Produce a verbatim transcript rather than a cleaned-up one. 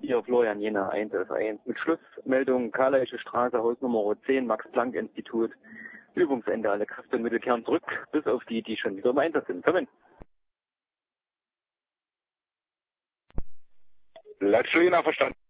Hier Florian Jena, eins elf eins. Mit Schlussmeldung Karleische Straße, Hausnummer zehn, Max-Planck-Institut. Übungsende, alle Kräfte und Mittel kehren zurück, bis auf die, die schon wieder im Einsatz sind. Kommen. Latsch Jena, verstanden.